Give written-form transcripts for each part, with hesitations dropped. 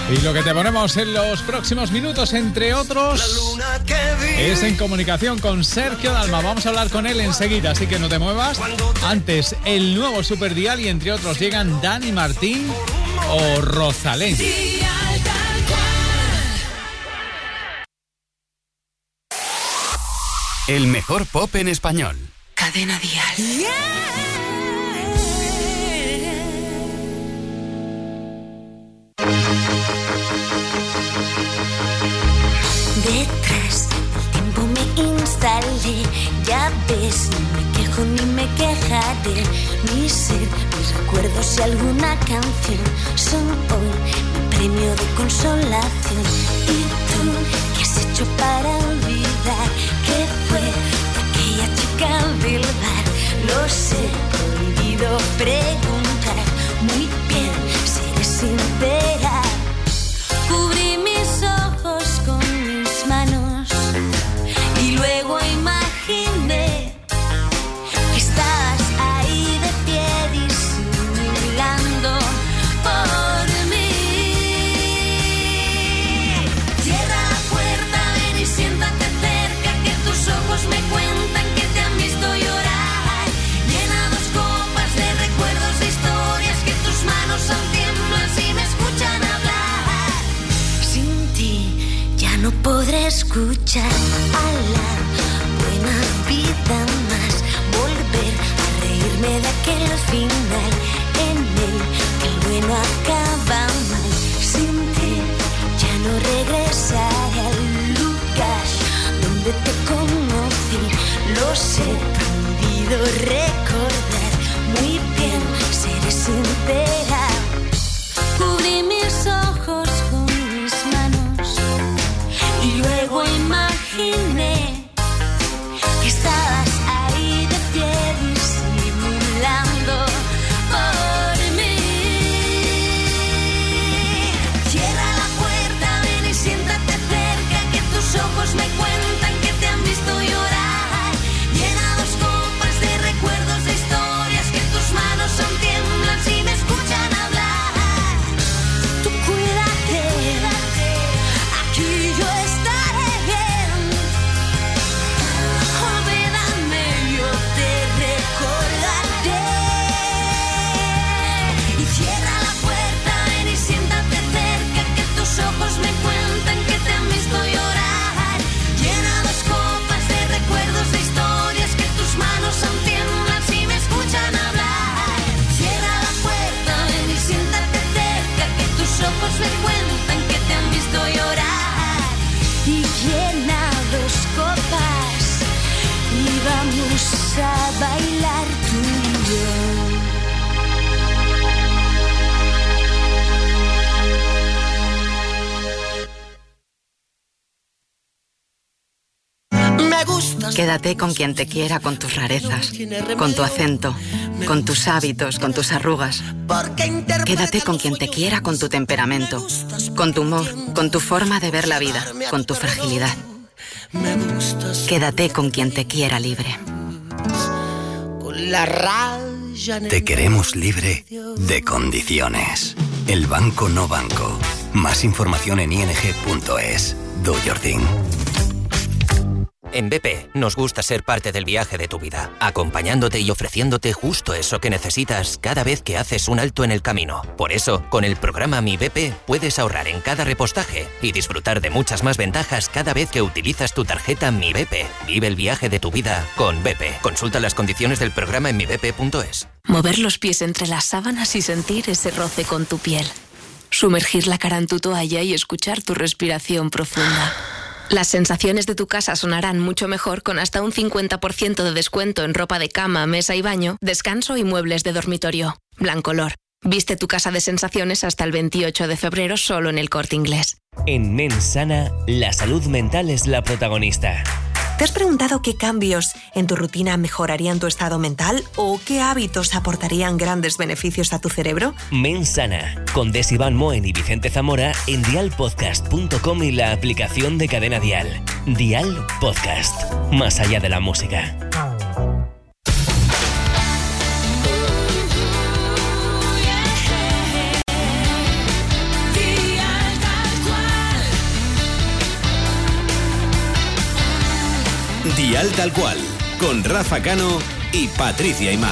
Y lo que te ponemos en los próximos minutos, entre otros, es en comunicación con Sergio Dalma. Vamos a hablar con él enseguida, así que no te muevas. Antes, el nuevo Superdial y entre otros llegan Dani Martín o Rosalén. El mejor pop en español. Cadena Dial. Detrás del tiempo me instalé, ya ves, no me quejo ni me quejaré. Mi ser, mis recuerdos y alguna canción son hoy mi premio de consolación. ¿Y tú qué has hecho para olvidar que fue de aquella chica del bar? Lo sé, prohibido preguntar. Muy bien, seré sincera. Cubrí mis ojos con mis manos y luego imaginé que estabas ahí de pie disimulando por mí. Cierra la puerta, ven y siéntate cerca, que tus ojos me cuentan que te han visto llorar. Llena dos copas de recuerdos, de historias, que tus manos aún tiemblan si me escuchan hablar. No podré escuchar a la buena vida más, volver a reírme de aquel final en el que el bueno acaba mal. Sin ti ya no regresaré al lugar donde te conocí. Lo sé, prohibido recordar. Muy bien, seré sincera. Cubrí mis ojos con mis manos y luego imaginé que estabas ahí de pie disimulando por mí. Cierra la puerta, ven y siéntate cerca, que tus ojos me cuentan que te han visto llorar. Llena dos copas de recuerdos, de historias, que tus manos aún tiemblan si me escuchan hablar. Tú cuídate, aquí yo estaré bien. Olvídame, yo te recordaré. Y cierra la puerta, ven y siéntate cerca, que tus ojos me cuentan que te han visto llorar. Llena dos copas de recuerdos, de historias, que tus manos aún tiemblan si me escuchan hablar. Cierra la puerta, ven y siéntate cerca, que tus ojos me cuentan que te han visto llorar. Y llena dos copas y vamos a bailar tú y yo. Quédate con quien te quiera, con tus rarezas, con tu acento, con tus hábitos, con tus arrugas. Quédate con quien te quiera, con tu temperamento, con tu humor, con tu forma de ver la vida, con tu fragilidad. Quédate con quien te quiera libre. Te queremos libre de condiciones. El Banco No Banco. Más información en ing.es. Do your thing. En BP nos gusta ser parte del viaje de tu vida, acompañándote y ofreciéndote justo eso que necesitas cada vez que haces un alto en el camino. Por eso, con el programa Mi BP puedes ahorrar en cada repostaje y disfrutar de muchas más ventajas cada vez que utilizas tu tarjeta Mi BP. Vive el viaje de tu vida con BP. Consulta las condiciones del programa en mibp.es. Mover los pies entre las sábanas y sentir ese roce con tu piel. Sumergir la cara en tu toalla y escuchar tu respiración profunda. Las sensaciones de tu casa sonarán mucho mejor con hasta un 50% de descuento en ropa de cama, mesa y baño, descanso y muebles de dormitorio. Blancolor. Viste tu casa de sensaciones hasta el 28 de febrero solo en El Corte Inglés. En Mensana, la salud mental es la protagonista. ¿Te has preguntado qué cambios en tu rutina mejorarían tu estado mental o qué hábitos aportarían grandes beneficios a tu cerebro? Mensana, con Iván Moen y Vicente Zamora en dialpodcast.com y la aplicación de Cadena Dial. Dial Podcast, más allá de la música. Dial Tal Cual, con Rafa Cano y Patricia Imaz.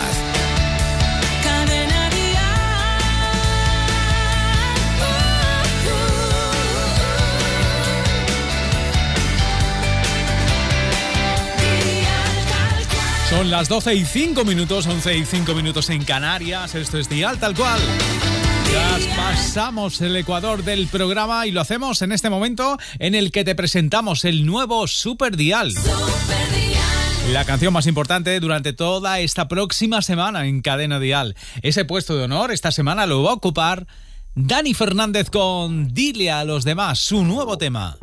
Son las 12:05, 11:05 en Canarias. Esto es Dial Tal Cual. Ya pasamos el ecuador del programa y lo hacemos en este momento en el que te presentamos el nuevo Super Dial. La canción más importante durante toda esta próxima semana en Cadena Dial. Ese puesto de honor esta semana lo va a ocupar Dani Fernández con Dile a los demás, su nuevo tema.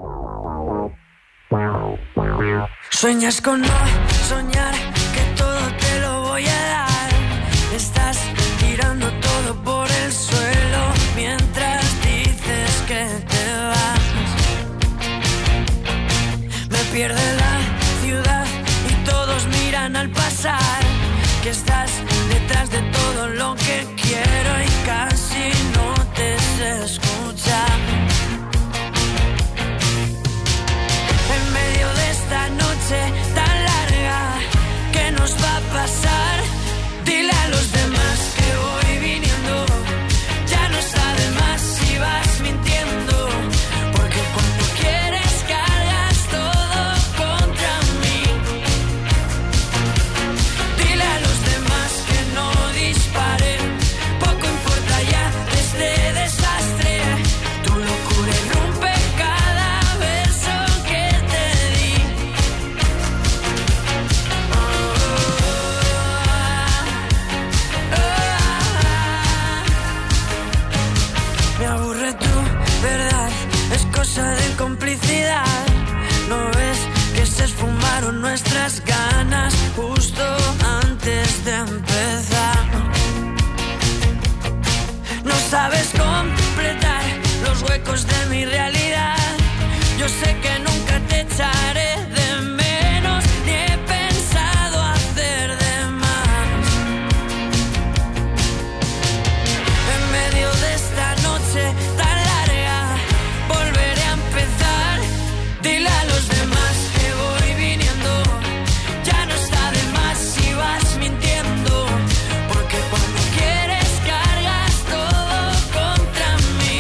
Sueñas con no soñar, que todo te lo voy a dar. Estás tirando todo por el suelo mientras dices que te vas. Me pierde la ciudad y todos miran al pasar, que estás detrás de todo lo que quiero y casi no te sé escuchar. En medio de esta noche tan larga, ¿qué nos va a pasar? Dile a los demás que voy viniendo, ya no está de más si vas mintiendo, porque cuando quieres cargas todo contra mí. Dile a los demás que no disparen, poco importa ya este desastre, tu locura irrumpe cada verso que te di. Me aburre tu verdad, es cosa de complicidad. ¿No ves que se esfumaron nuestras ganas justo antes de empezar? No sabes completar los huecos de mi realidad. Yo sé que nunca te echaré de menos, ni he pensado hacer de más. En medio de esta noche tan larga, volveré a empezar. Dile a los demás que voy viniendo, ya no está de más si vas mintiendo, porque cuando quieres cargas todo contra mí.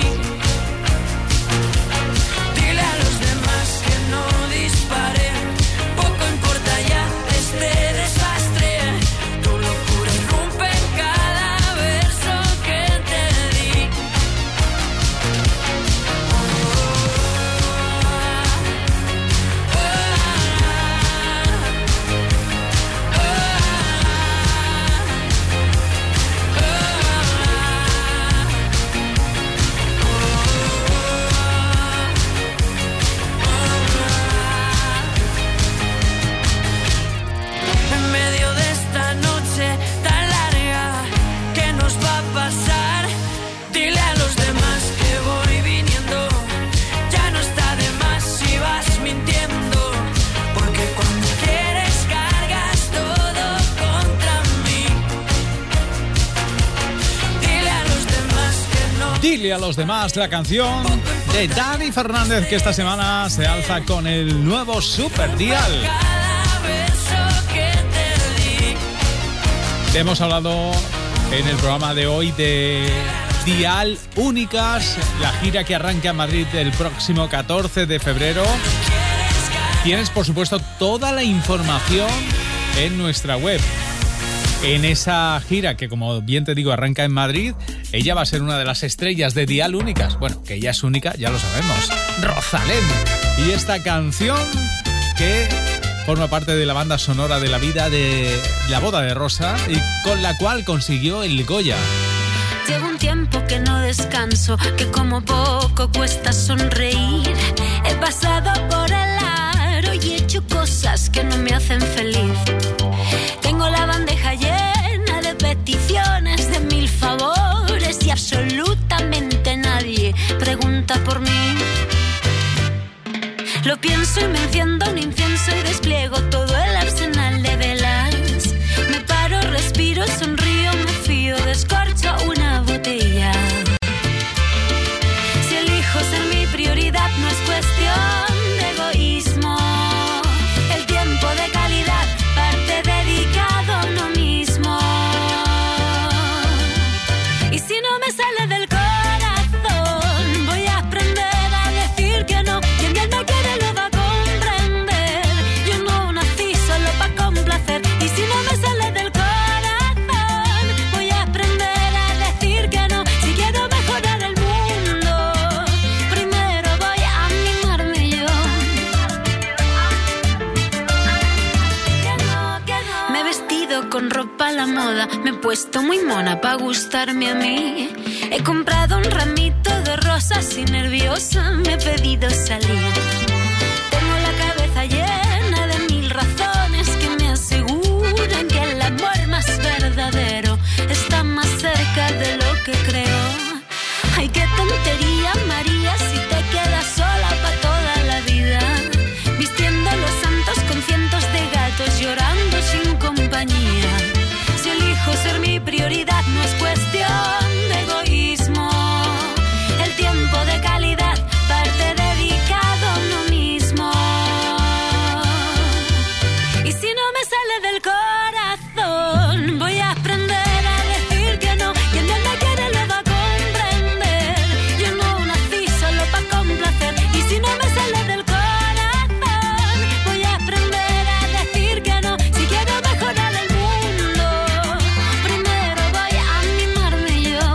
Dile a los demás que no disparen, poco importa ya este desastre, tu locura irrumpe cada verso que te di. En medio de esta noche tan larga, ¿qué nos va a pasar? Dile a los demás que voy viniendo, ya no está de más si vas mintiendo, porque cuando quieres cargas todo contra mí. Dile a los demás que no. Dile a los demás, la canción de Dani Fernández, que esta semana se alza con el nuevo Super Dial. Cada verso que te di. Te hemos hablado en el programa de hoy de Dial Únicas, la gira que arranca en Madrid el próximo 14 de febrero. Tienes, por supuesto, toda la información en nuestra web. En esa gira que, como bien te digo, arranca en Madrid, ella va a ser una de las estrellas de Dial Únicas. Bueno, que ella es única, ya lo sabemos. Rosalén. Y esta canción que forma parte de la banda sonora de la vida de La Boda de Rosa y con la cual consiguió el Goya. Llevo un tiempo que no descanso, que como poco cuesta sonreír. He pasado por el aro y he hecho cosas que no me hacen feliz. Tengo la bandeja llena de peticiones, de 1000 favores y absolutamente nadie pregunta por mí. Lo pienso y me enciendo un incienso y despliego todo el arsenal de velas. Me paro, respiro, sonrío, me fío, descorcho una botella. Si elijo ser mi prioridad no es cuestión de egoísmo. El tiempo de moda. Me he puesto muy mona pa' gustarme a mí. He comprado un ramito de rosas y nerviosa me he pedido salir. Tengo la cabeza llena de 1000 razones que me aseguran que el amor más verdadero está más cerca de lo que creo. Ay, qué tontería, María, si te quedas sola pa' toda la vida, vistiendo los santos con cientos de gatos, llorando sin compañía. Si elijo ser mi prioridad, no es cuestión de egoísmo. El tiempo de calidad parte dedicado a uno mismo. Y si no me sale del corazón, voy a aprender a decir que no. Quien no me quiere lo va a comprender. Yo no nací solo pa' complacer. Y si no me sale del corazón, voy a aprender a decir que no. Si quiero mejorar el mundo, primero voy a mimarme yo.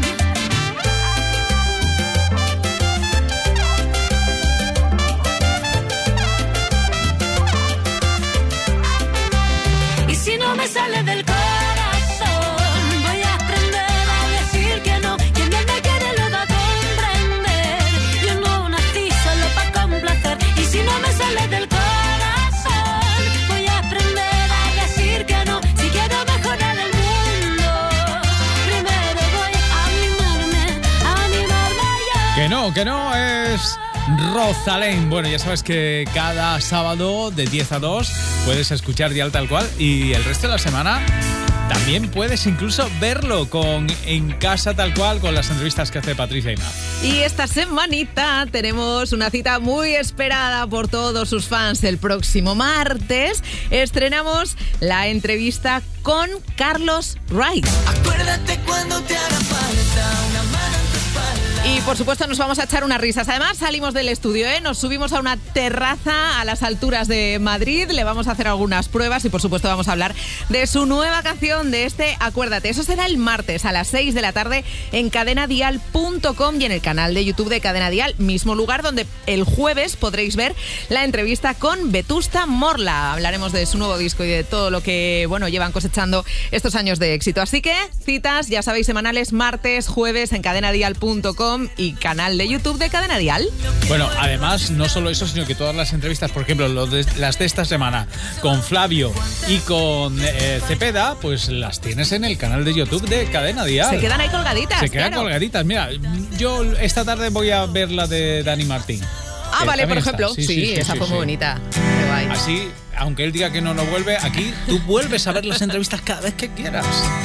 Y si no me sale del corazón, voy a aprender a decir que no. Quien no me quiere lo va a comprender. Yo no nací solo pa' complacer. Y si no me sale del corazón, voy a aprender a decir que no. Si quiero mejorar el mundo, primero voy a mimarme yo. Que no es Rosalén. Bueno, ya sabes que cada sábado de 10 a 2 puedes escuchar Dial Tal Cual y el resto de la semana también puedes incluso verlo en casa tal cual con las entrevistas que hace Patricia Aymar. Y esta semanita tenemos una cita muy esperada por todos sus fans. El próximo martes estrenamos la entrevista con Carlos Wright. Acuérdate cuando te haga falta una mano en tu espalda. Y por supuesto nos vamos a echar unas risas. Además salimos del estudio, nos subimos a una terraza a las alturas de Madrid. Le vamos a hacer algunas pruebas y por supuesto vamos a hablar de su nueva canción, de este Acuérdate. Eso será el martes a las 6 de la tarde en cadenadial.com y en el canal de YouTube de Cadena Dial, mismo lugar donde el jueves podréis ver la entrevista con Vetusta Morla. Hablaremos de su nuevo disco y de todo lo que llevan cosechando estos años de éxito. Así que citas, ya sabéis, semanales, martes, jueves en cadenadial.com y canal de YouTube de Cadena Dial. Bueno, además, no solo eso, sino que todas las entrevistas, por ejemplo, las de esta semana con Flavio y con Cepeda, pues las tienes en el canal de YouTube de Cadena Dial. Se quedan ahí colgaditas. Se quedan colgaditas. Mira, yo esta tarde voy a ver la de Dani Martín. Ah, vale, por ejemplo. Sí, esa fue muy bonita. Qué guay. Así, aunque él diga que no vuelve, aquí tú vuelves a ver las entrevistas cada vez que quieras.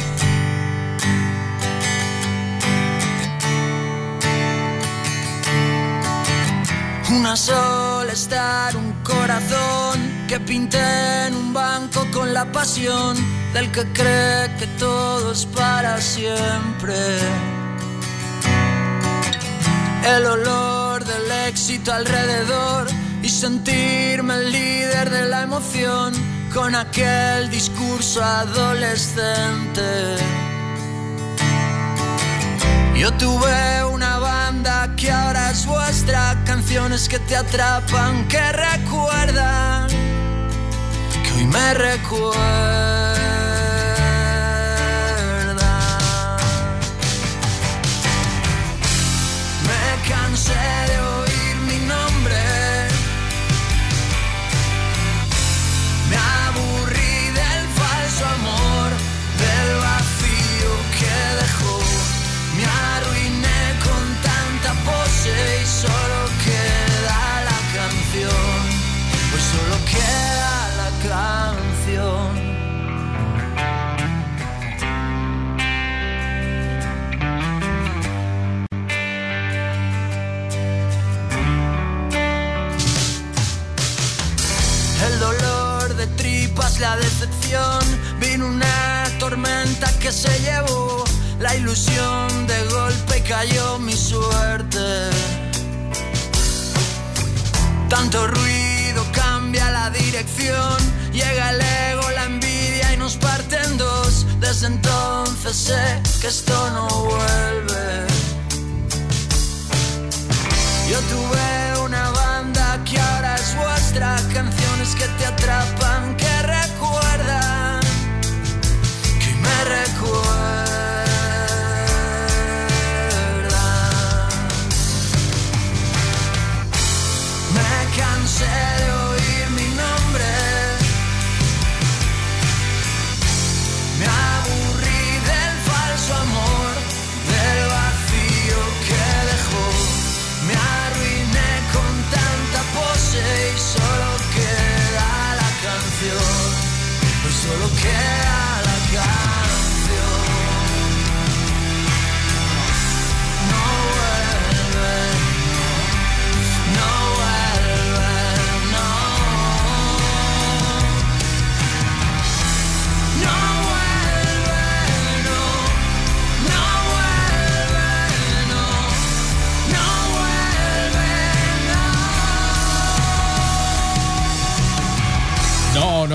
Una sola estar, un corazón que pinté en un banco con la pasión del que cree que todo es para siempre. El olor del éxito alrededor y sentirme el líder de la emoción con aquel discurso adolescente. Yo tuve una banda que ahora es vuestra, canciones que te atrapan, que recuerdan, que hoy me recuerdan. Me cansé de oír mi nombre, me aburrí del falso amor, del vacío que dejó. Me arruiné con tanta pose y solo queda la canción, pues solo queda la canción. El dolor de tripas, la decepción, vino una tormenta que se llevó la ilusión, de golpe cayó mi suerte. Tanto ruido cambia la dirección, llega el ego, la envidia y nos parte en dos. Desde entonces sé que esto no vuelve. Yo tuve una banda que ahora es vuestra, canciones que te atrapan, que recuerdan, que me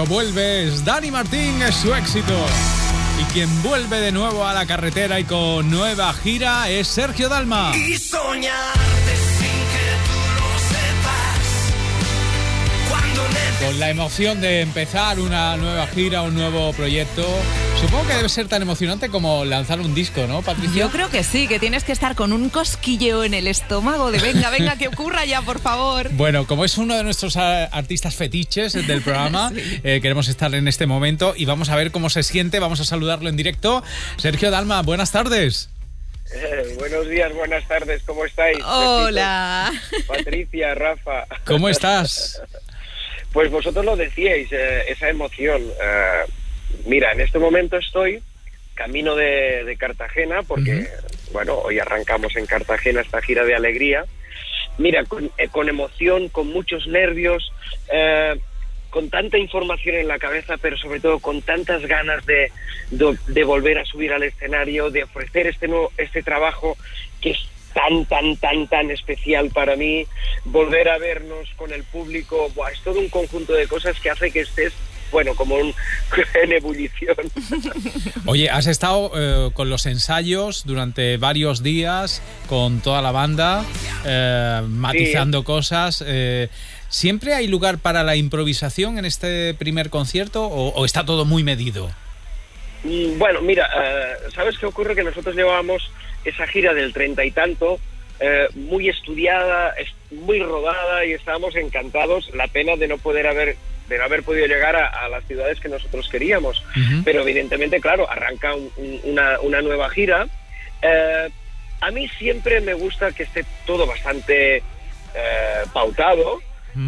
vuelve es Dani Martín, es su éxito. Y quien vuelve de nuevo a la carretera y con nueva gira es Sergio Dalma. Y soñarte sin que tú lo sepas. Con la emoción de empezar una nueva gira, un nuevo proyecto. Supongo que debe ser tan emocionante como lanzar un disco, ¿no, Patricia? Yo creo que sí, que tienes que estar con un cosquilleo en el estómago de venga, que ocurra ya, por favor. Bueno, como es uno de nuestros artistas fetiches del programa, sí. Queremos estar en este momento y vamos a ver cómo se siente. Vamos a saludarlo en directo. Sergio Dalma, buenas tardes. Buenos días, buenas tardes, ¿cómo estáis? Hola. Patricia, Rafa. ¿Cómo estás? Pues vosotros lo decíais, esa emoción. Mira, en este momento estoy camino de Cartagena, porque, bueno, hoy arrancamos en Cartagena esta gira de alegría. Mira, con emoción, con muchos nervios, con tanta información en la cabeza, pero sobre todo con tantas ganas de volver a subir al escenario, de ofrecer este trabajo que es tan especial para mí, volver a vernos con el público. Buah, es todo un conjunto de cosas que hace que estés, bueno, como en ebullición. Oye, has estado con los ensayos durante varios días, con toda la banda, matizando cosas. ¿Siempre hay lugar para la improvisación en este primer concierto o está todo muy medido? Bueno, mira, ¿sabes qué ocurre? Que nosotros llevábamos esa gira del 30 y tanto, muy estudiada, muy rodada, y estábamos encantados. La pena de no haber podido llegar a las ciudades que nosotros queríamos. Pero evidentemente, claro, arranca una nueva gira. A mí siempre me gusta que esté todo bastante pautado,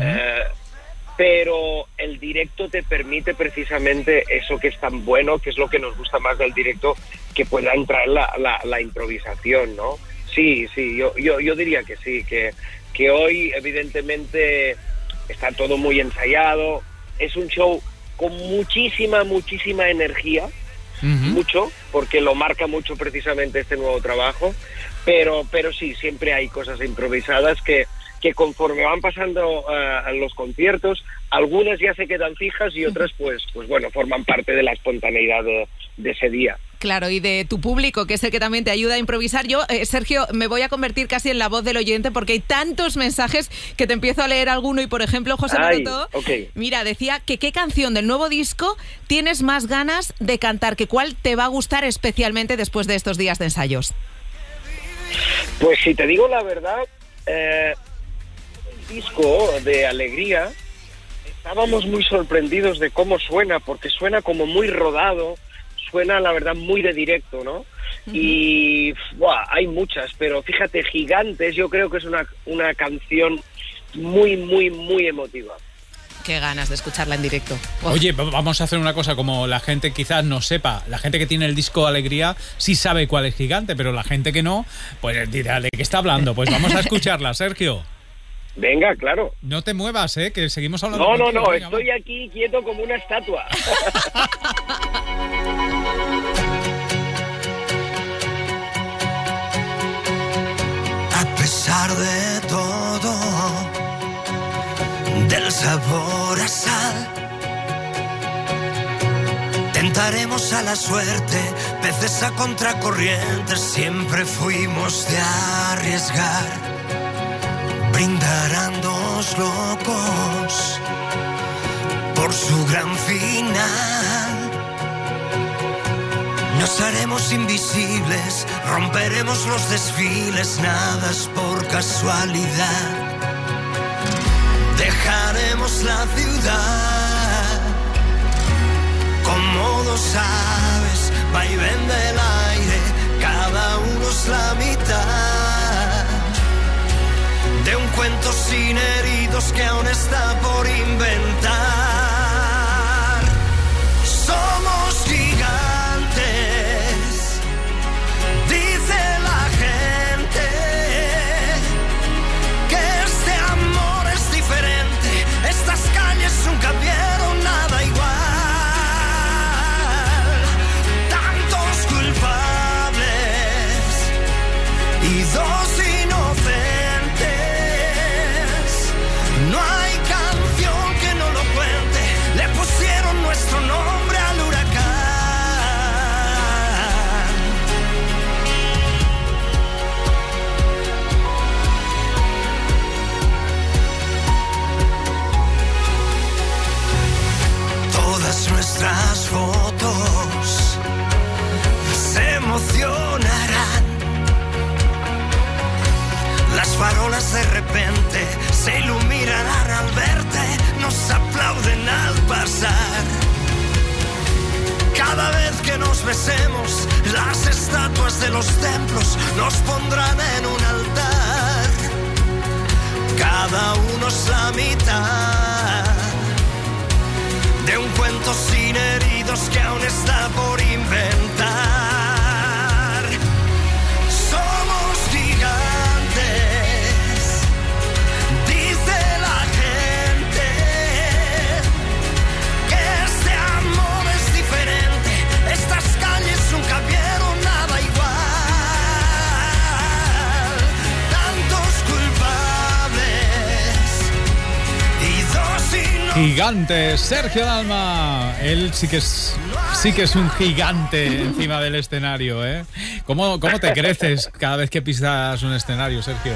pero el directo te permite precisamente eso que es tan bueno, que es lo que nos gusta más del directo, que pueda entrar la improvisación, ¿no? Sí, yo diría que sí, que hoy evidentemente está todo muy ensayado. Es un show con muchísima energía, mucho, porque lo marca mucho precisamente este nuevo trabajo, pero sí, siempre hay cosas improvisadas que conforme van pasando los conciertos, algunas ya se quedan fijas y otras pues bueno, forman parte de la espontaneidad de ese día. Claro, y de tu público, que es el que también te ayuda a improvisar. Yo, Sergio, me voy a convertir casi en la voz del oyente porque hay tantos mensajes que te empiezo a leer alguno. Y, por ejemplo, José Maroto, mira, decía que qué canción del nuevo disco tienes más ganas de cantar, que cuál te va a gustar especialmente después de estos días de ensayos. Pues si te digo la verdad, el disco de Alegría, estábamos muy sorprendidos de cómo suena, porque suena como muy rodado, suena la verdad muy de directo, ¿no? Y hay muchas, pero fíjate, Gigantes yo creo que es una canción muy emotiva. Qué ganas de escucharla en directo. Oye, vamos a hacer una cosa, como la gente quizás no sepa, la gente que tiene el disco Alegría sí sabe cuál es Gigante, pero la gente que no, pues dirá, ¿de qué está hablando? Pues vamos a escucharla, Sergio. Venga, claro. No te muevas, que seguimos hablando. No, venga, estoy aquí quieto como una estatua. A pesar de todo, del sabor a sal, tentaremos a la suerte, peces a contracorriente, siempre fuimos de arriesgar. Brindarán dos locos por su gran final. Nos haremos invisibles, romperemos los desfiles, nada es por casualidad. Dejaremos la ciudad como dos aves, vaivén del aire, cada uno es la mitad de un cuento sin heridos que aún está por inventar. Somos gigantes, dice la gente, que este amor es diferente, estas calles nunca vieron nada igual. Tantos culpables y dos inocentes. No hay canción que no lo cuente, le pusieron Las farolas de repente se iluminarán al verte, nos aplauden al pasar. Cada vez que nos besemos, las estatuas de los templos nos pondrán en un altar. Cada uno es la mitad de un cuento sin heridos que aún está por inventar. Somos gigantes, dice la gente, que este amor es diferente. Estas calles nunca vieron nada igual. Tantos culpables y dos inocentes. Gigante, Sergio Dalma. Él sí que es un gigante encima del escenario, ¿eh? ¿Cómo te creces cada vez que pisas un escenario, Sergio?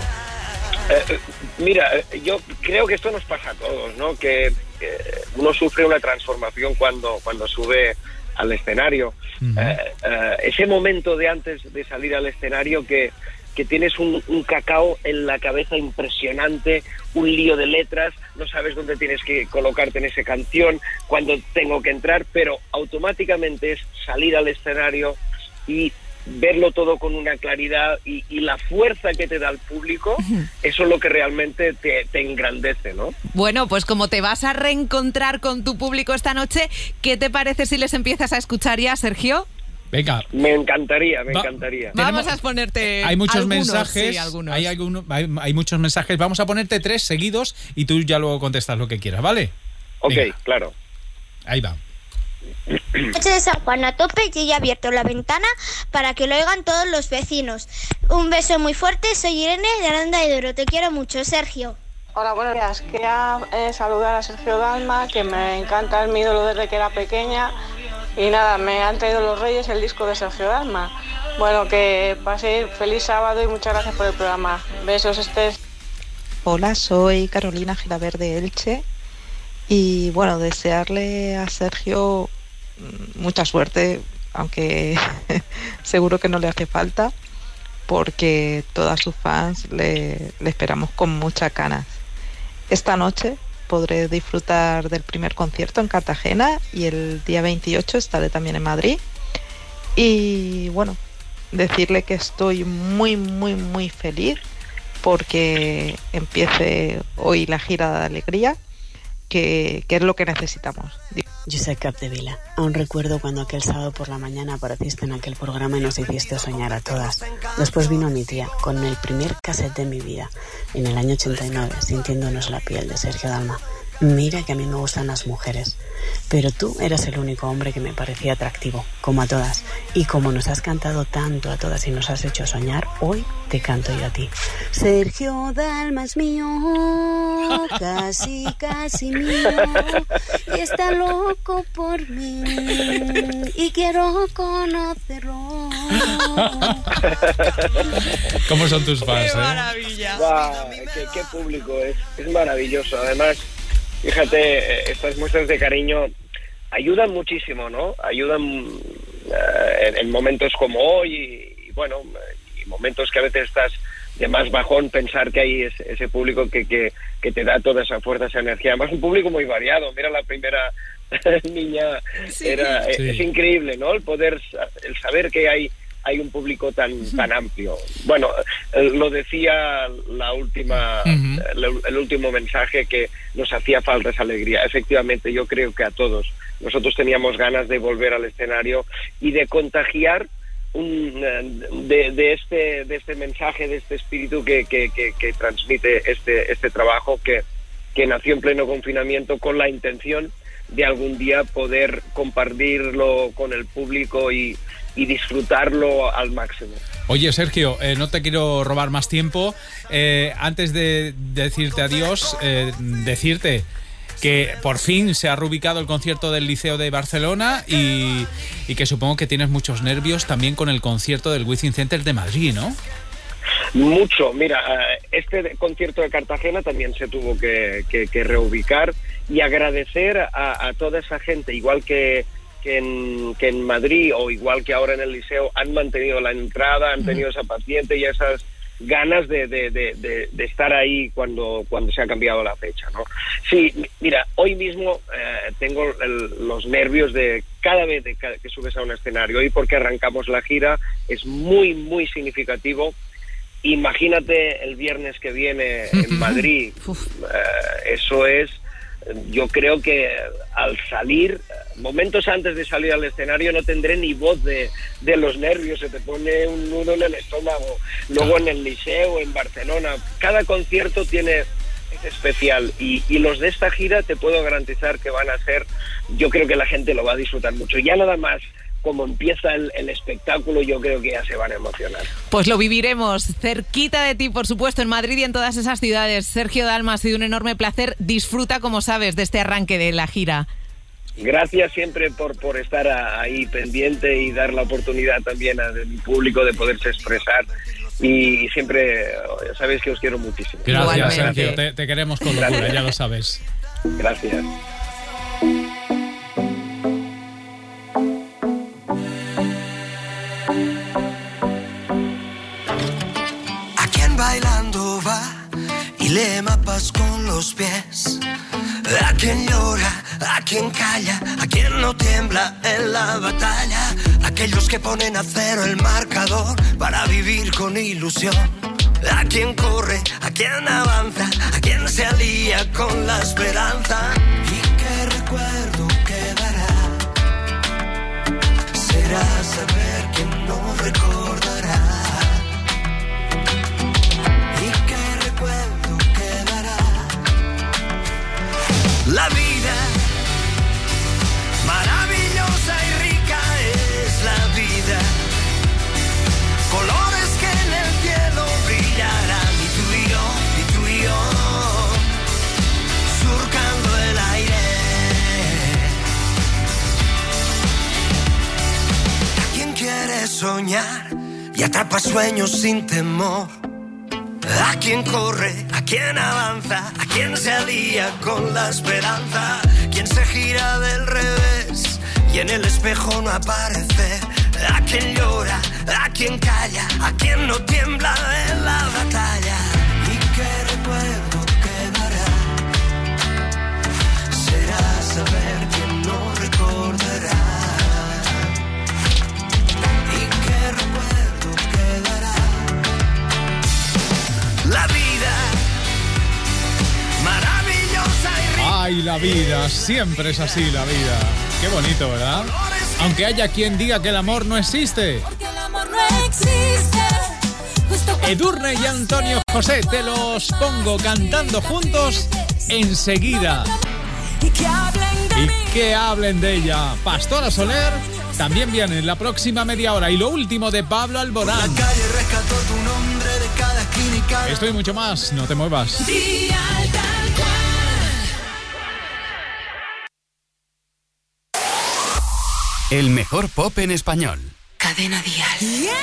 Mira, yo creo que esto nos pasa a todos, ¿no? Que uno sufre una transformación cuando sube al escenario. Ese momento de antes de salir al escenario que tienes un cacao en la cabeza impresionante, un lío de letras, no sabes dónde tienes que colocarte en esa canción, cuándo tengo que entrar, pero automáticamente es salir al escenario y verlo todo con una claridad y la fuerza que te da el público, eso es lo que realmente te engrandece, ¿no? Bueno, pues como te vas a reencontrar con tu público esta noche, ¿qué te parece si les empiezas a escuchar ya, Sergio? Venga. Me encantaría. Vamos a ponerte hay muchos algunos, mensajes, sí, algunos. Hay muchos mensajes. Vamos a ponerte 3 seguidos y tú ya luego contestas lo que quieras, ¿vale? Ok, venga. Claro. Ahí va. Noche de San Juan a tope y he abierto la ventana para que lo oigan todos los vecinos. Un beso muy fuerte, soy Irene de Aranda de Duero, te quiero mucho, Sergio. Hola, buenos días. Quería saludar a Sergio Dalma, que me encanta, es mi ídolo desde que era pequeña. Y nada, me han traído los Reyes el disco de Sergio Dalma. Bueno, que paséis feliz sábado y muchas gracias por el programa. Besos, Esther. Hola, soy Carolina Gilaver de Elche. Y bueno, desearle a Sergio mucha suerte, aunque seguro que no le hace falta, porque todas sus fans le esperamos con muchas ganas. Esta noche podré disfrutar del primer concierto en Cartagena y el día 28 estaré también en Madrid. Y bueno, decirle que estoy muy, muy, muy feliz porque empiece hoy la gira de alegría, que es lo que necesitamos. Josep Capdevila, aún recuerdo cuando aquel sábado por la mañana apareciste en aquel programa y nos hiciste soñar a todas. Después vino mi tía con el primer cassette de mi vida, en el año 89, Sintiéndonos la piel, de Sergio Dalma. Mira que a mí me gustan las mujeres, pero tú eras el único hombre que me parecía atractivo, como a todas. Y como nos has cantado tanto a todas y nos has hecho soñar, hoy te canto yo a ti. Sergio Dalma es mío, casi, casi mío, y está loco por mí, y quiero conocerlo. ¿Cómo son tus fans? ¡Qué maravilla! Qué público, es maravilloso. Además, fíjate, estas muestras de cariño ayudan muchísimo, ¿no? Ayudan en momentos como hoy y bueno, y momentos que a veces estás de más bajón, pensar que hay ese público que te da toda esa fuerza, esa energía. Además, un público muy variado. Mira, la primera niña sí. Es increíble, ¿no? El saber que hay un público tan amplio. Bueno, lo decía la última, el último mensaje, que nos hacía falta esa alegría. Efectivamente, yo creo que a todos nosotros teníamos ganas de volver al escenario y de contagiar de este mensaje, de este espíritu que transmite este trabajo que nació en pleno confinamiento con la intención de algún día poder compartirlo con el público y disfrutarlo al máximo. Oye, Sergio, no te quiero robar más tiempo. Antes de decirte adiós, decirte que por fin se ha reubicado el concierto del Liceo de Barcelona y que supongo que tienes muchos nervios también con el concierto del Within Center de Madrid, ¿no? Mucho. Mira, este concierto de Cartagena también se tuvo que reubicar, y agradecer a toda esa gente, igual que en Madrid o igual que ahora en el Liceo, han mantenido la entrada, han tenido esa paciencia y ganas de estar ahí cuando se ha cambiado la fecha, ¿no? Sí, mira, hoy mismo tengo los nervios de cada vez que subes a un escenario. Hoy, porque arrancamos la gira, es muy, muy significativo. Imagínate el viernes que viene en Madrid. Eso es, yo creo que al salir, momentos antes de salir al escenario, no tendré ni voz de los nervios, se te pone un nudo en el estómago. Luego en el Liceo, en Barcelona, cada concierto es especial, y los de esta gira te puedo garantizar que van a ser, yo creo que la gente lo va a disfrutar mucho. Ya nada más como empieza el espectáculo, yo creo que ya se van a emocionar. Pues lo viviremos cerquita de ti, por supuesto, en Madrid y en todas esas ciudades. Sergio Dalma, ha sido un enorme placer. Disfruta, como sabes, de este arranque de la gira. Gracias siempre por estar ahí pendiente y dar la oportunidad también a mi público de poderse expresar. Y siempre, sabéis que os quiero muchísimo. Gracias, Sergio. Te queremos con locura, ya lo sabes. Gracias. Bailando va y lee mapas con los pies. A quien llora, a quien calla, a quien no tiembla en la batalla. Aquellos que ponen a cero el marcador para vivir con ilusión. A quien corre, a quien avanza, a quien se alía con la esperanza. Y qué recuerdo quedará. Será saber que no recordará. La vida, maravillosa y rica es la vida. Colores que en el cielo brillarán. Y tú y yo, surcando el aire. ¿A quién quiere soñar y atrapa sueños sin temor? A quien corre, a quien avanza, a quien se alía con la esperanza, quien se gira del revés y en el espejo no aparece, a quien llora, a quien calla, a quien no tiembla en la batalla. Y qué recuerdo quedará, será saber que no recordará. Y qué recuerdo quedará. La vida, maravillosa y rica. Ay, la vida, siempre es así la vida. Qué bonito, ¿verdad? Aunque haya quien diga que el amor no existe. Porque el amor no existe. Edurne y Antonio José, te los pongo cantando juntos enseguida. Y que hablen de ella. Pastora Soler también viene en la próxima media hora. Y lo último de Pablo Alborán. La calle rescató tu nombre de cada esquina y cada... Esto y mucho más, no te muevas. El mejor pop en español. Cadena Dial.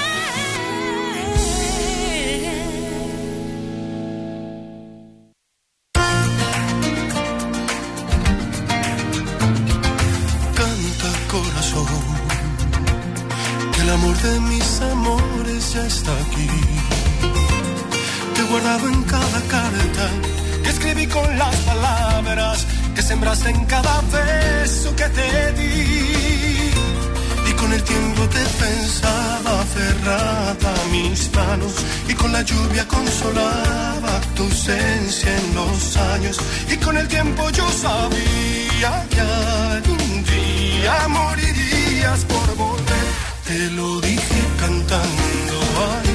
Canta corazón, que el amor de mis amores ya está aquí. Te he guardado en cada carta que escribí con las palabras que sembraste en cada beso que te di. Y con el tiempo te pensaba aferrada a mis manos, y con la lluvia consolaba tu ausencia en los años. Y con el tiempo yo sabía que algún día morirías por volver. Te lo dije cantando ahí,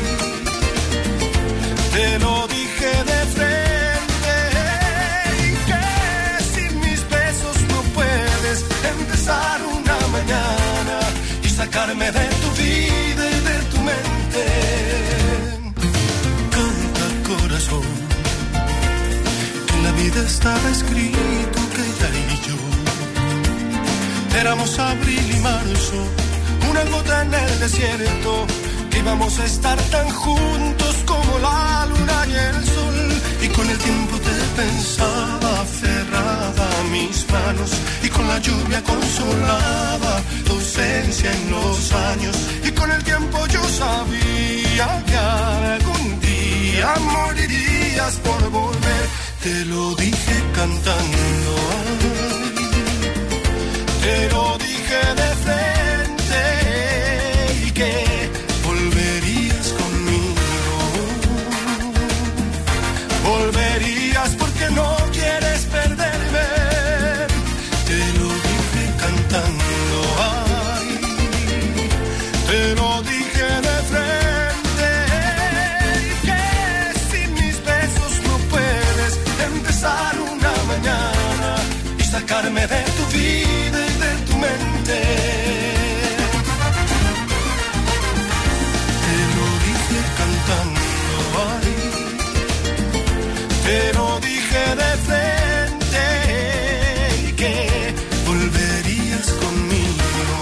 te lo dije de frente, y que sin mis besos no puedes empezar una mañana y sacarme de tu vida y de tu mente. Canta corazón, que en la vida estaba escrito que ella y yo éramos abril y marzo, una gota en el desierto, que íbamos a estar tan juntos como la luna y el sol. Y con el tiempo te pensaba aferrada a mis manos, y con la lluvia consolaba tu ausencia en los años. Y con el tiempo yo sabía que algún día nunca morirías por volver. Te lo dije cantando, ay, te lo dije de frente, y que volverías conmigo. Volverías porque no quieres perderme. Te lo dije cantando, ay, te lo dije de frente, y que sin mis besos no puedes empezar una mañana y sacarme de tu vida y de tu mente. Te lo dije cantando, ay, te lo dije de frente, y que volverías conmigo.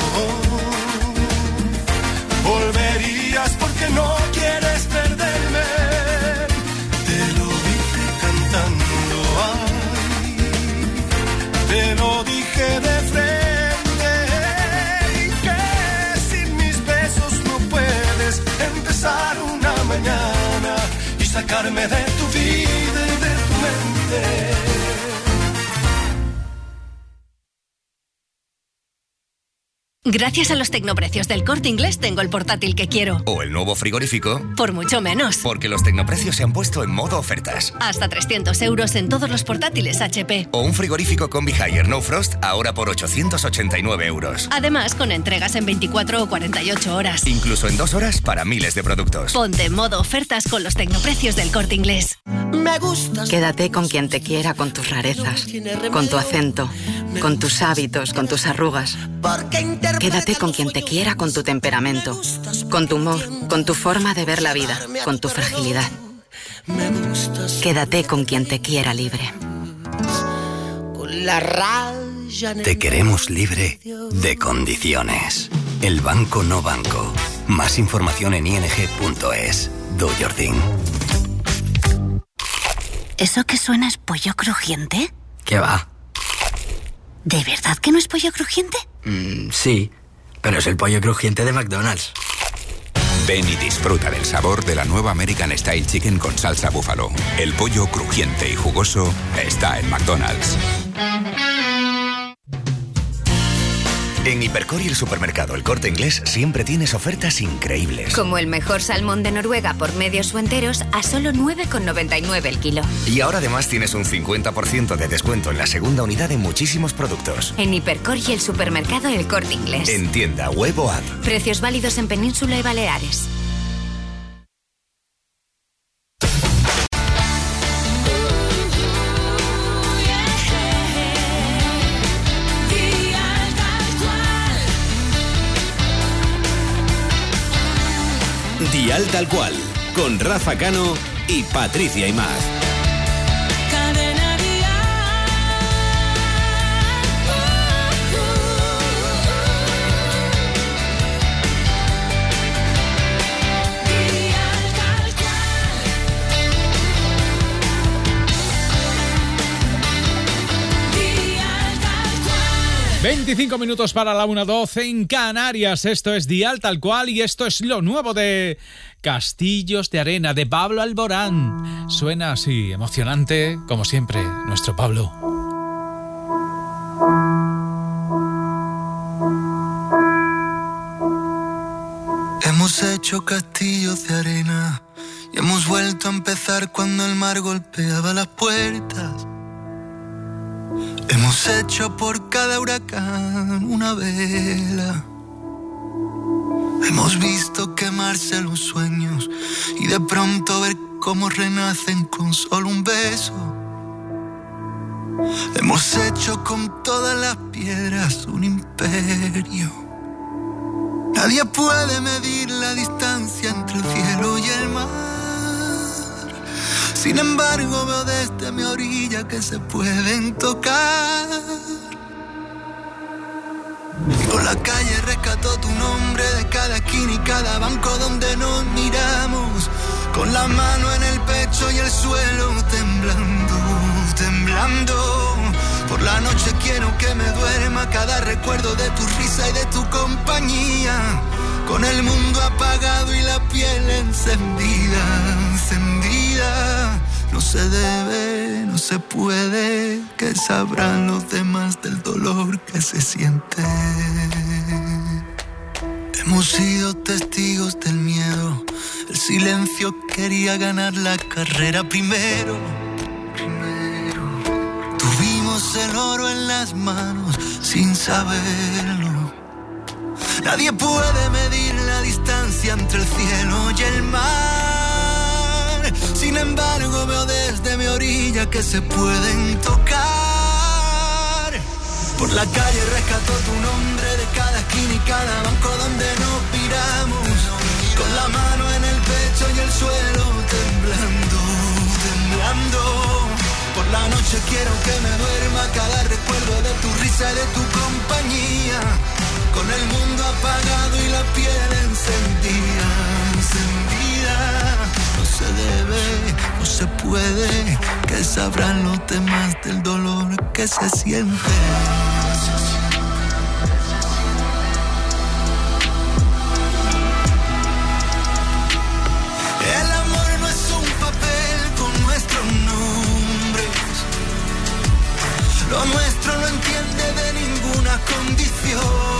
Volverías porque no quieres perderme. Te lo dije cantando, ay, te lo dije de frente, y que sin mis besos no puedes empezar una mañana y sacarme de tu vida y de tu mente. Gracias a los tecnoprecios del Corte Inglés tengo el portátil que quiero. O el nuevo frigorífico. Por mucho menos. Porque los tecnoprecios se han puesto en modo ofertas. Hasta 300 euros en todos los portátiles HP. O un frigorífico Combi Higher No Frost ahora por 889 euros. Además, con entregas en 24 o 48 horas. Incluso en 2 horas para miles de productos. Ponte en modo ofertas con los tecnoprecios del Corte Inglés. Me gusta. Quédate con quien te quiera, con tus rarezas, con tu acento, con tus hábitos, con tus arrugas. Quédate con quien te quiera, con tu temperamento, con tu humor, con tu forma de ver la vida, con tu fragilidad. Quédate con quien te quiera libre. Te queremos libre de condiciones. El Banco No Banco. Más información en ing.es. Do your thing. ¿Eso que suena es pollo crujiente? ¿Qué va? ¿De verdad que no es pollo crujiente? Sí, pero es el pollo crujiente de McDonald's. Ven y disfruta del sabor de la nueva American Style Chicken con salsa búfalo. El pollo crujiente y jugoso está en McDonald's. En Hipercor y el supermercado El Corte Inglés siempre tienes ofertas increíbles. Como el mejor salmón de Noruega por medios o enteros a solo 9,99 el kilo. Y ahora además tienes un 50% de descuento en la segunda unidad de muchísimos productos. En Hipercor y el supermercado El Corte Inglés. En tienda, web o app. Precios válidos en Península y Baleares. Dial Tal Cual, con Rafa Cano y Patricia Imaz. Cadena Dial. 25 minutos para la 1:12 en Canarias. Esto es Dial Tal Cual y esto es lo nuevo de Castillos de Arena, de Pablo Alborán. Suena así, emocionante, como siempre, nuestro Pablo. Hemos hecho castillos de arena y hemos vuelto a empezar cuando el mar golpeaba las puertas. Hemos hecho por cada huracán una vela. Hemos visto quemarse los sueños y de pronto ver cómo renacen con solo un beso. Hemos hecho con todas las piedras un imperio. Nadie puede medir la distancia entre el cielo y el mar. Sin embargo, veo desde mi orilla que se pueden tocar. Por la calle rescató tu nombre de cada esquina y cada banco donde nos miramos. Con la mano en el pecho y el suelo temblando, temblando. Por la noche quiero que me duerma cada recuerdo de tu risa y de tu compañía. Con el mundo apagado y la piel encendida, encendida. se debe, no se puede, que sabrán los demás del dolor que se siente. Hemos sido testigos del miedo, el silencio quería ganar la carrera primero. Tuvimos el oro en las manos sin saberlo. Nadie puede medir la distancia entre el cielo y el mar. Sin embargo, veo desde mi orilla que se pueden tocar. Por la calle rescató tu nombre de cada esquina y cada banco donde nos piramos. Con la mano en el pecho y el suelo temblando, temblando. Por la noche quiero que me duerma cada recuerdo de tu risa y de tu compañía. Con el mundo apagado y la piel encendida, encendida. No se debe, no se puede, que sabrán los demás del dolor que se siente. El amor no es un papel con nuestros nombres. Lo nuestro no entiende de ninguna condición.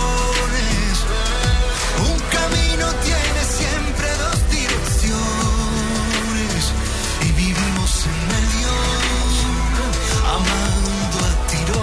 Un camino tiene siempre dos direcciones y vivimos en medio, amando a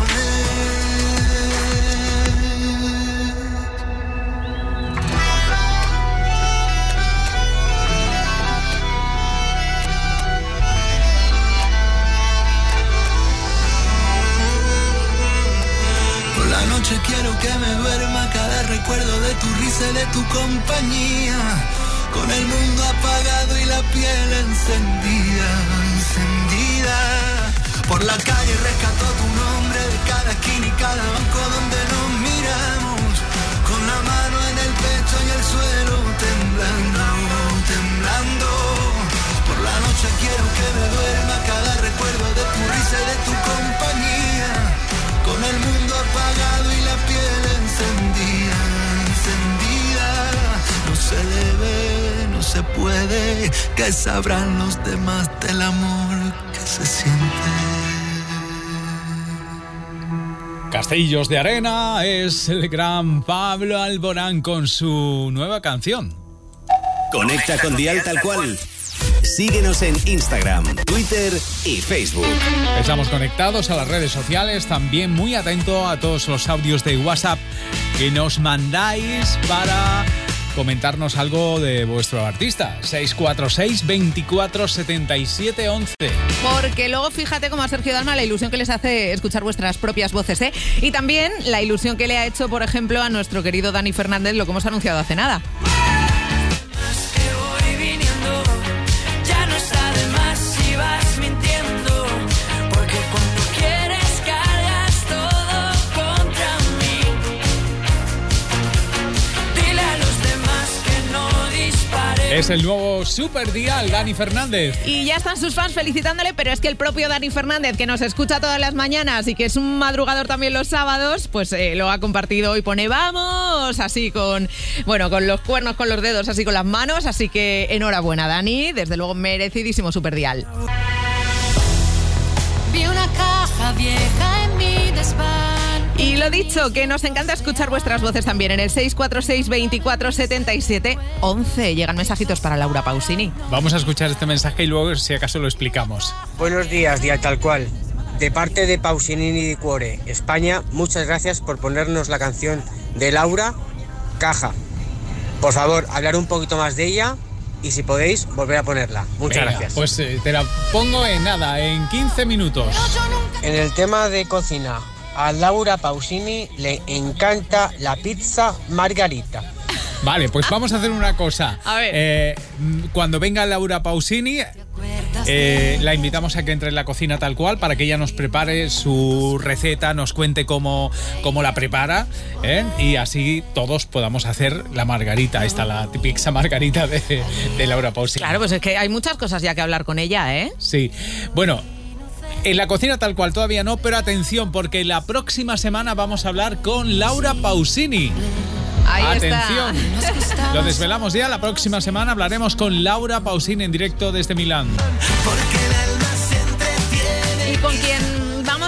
la noche quiero que me duerma cada recuerdo de tu risa y de tu compañía. Con el mundo apagado y la piel encendida, encendida. Por la calle rescató tu nombre de cada esquina y cada banco donde nos miramos. Con la mano en el pecho y el suelo temblando, temblando. Por la noche quiero que me duerma cada recuerdo de tu risa y de tu compañía. Con el mundo apagado y la piel encendida, encendida. No se debe, no se puede, que sabrán los demás del amor que se siente. Castillos de Arena es el gran Pablo Alborán con su nueva canción. Conecta con Dial Tal Cual. Síguenos en Instagram, Twitter y Facebook. Estamos conectados a las redes sociales, también muy atento a todos los audios de WhatsApp que nos mandáis para comentarnos algo de vuestro artista. 646 24 77 11. Porque luego fíjate cómo a Sergio Dalma la ilusión que les hace escuchar vuestras propias voces, ¿eh? Y también la ilusión que le ha hecho, por ejemplo, a nuestro querido Dani Fernández, lo que hemos anunciado hace nada. Es el nuevo Super Dial, Dani Fernández. Y ya están sus fans felicitándole, pero es que el propio Dani Fernández, que nos escucha todas las mañanas y que es un madrugador también los sábados, pues lo ha compartido y pone ¡vamos! Así con los cuernos, con los dedos, así con las manos. Así que enhorabuena, Dani. Desde luego, merecidísimo Super Dial. Vi una caja vieja en mi desván. Y lo dicho, que nos encanta escuchar vuestras voces también en el 646 24 77 11. Llegan mensajitos para Laura Pausini. Vamos a escuchar este mensaje y luego, si acaso, lo explicamos. Buenos días, Dial Tal Cual. De parte de Pausini di Cuore, España, muchas gracias por ponernos la canción de Laura, Caja. Por favor, hablar un poquito más de ella y si podéis, volver a ponerla. Muchas gracias. Pues te la pongo en 15 minutos. En el tema de cocina, a Laura Pausini le encanta la pizza margarita. Vale, pues vamos a hacer una cosa. A ver. Cuando venga Laura Pausini, la invitamos a que entre en la cocina Tal Cual para que ella nos prepare su receta, nos cuente cómo la prepara, y así todos podamos hacer la margarita, la pizza margarita de Laura Pausini. Claro, pues es que hay muchas cosas ya que hablar con ella, ¿eh? Sí, bueno, en la cocina Tal Cual todavía no, pero atención, porque la próxima semana vamos a hablar con Laura Pausini. Ahí atención, está. Lo desvelamos ya. La próxima semana hablaremos con Laura Pausini en directo desde Milán. Porque el alma se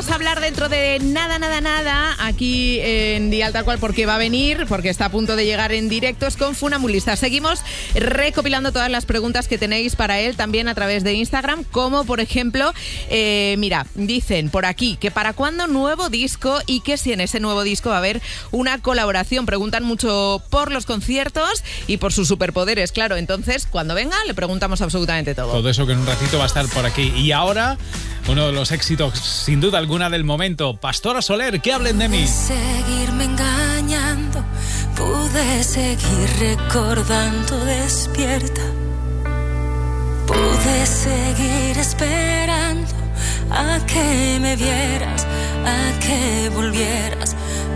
vamos a hablar dentro de nada aquí en Dial Tal Cual, porque va a venir, porque está a punto de llegar en directo, es con Funambulista. Seguimos recopilando todas las preguntas que tenéis para él también a través de Instagram, como por ejemplo, mira, dicen por aquí que para cuándo nuevo disco y que si en ese nuevo disco va a haber una colaboración. Preguntan mucho por los conciertos y por sus superpoderes, claro. Entonces, cuando venga, le preguntamos absolutamente todo. Todo eso que en un ratito va a estar por aquí. Y ahora, uno de los éxitos, sin duda alguna, del momento, Pastora Soler, que hablen de mí. Seguirme engañando, pude seguir recordando despierta, pude seguir esperando a que me vieras, a que volvieras,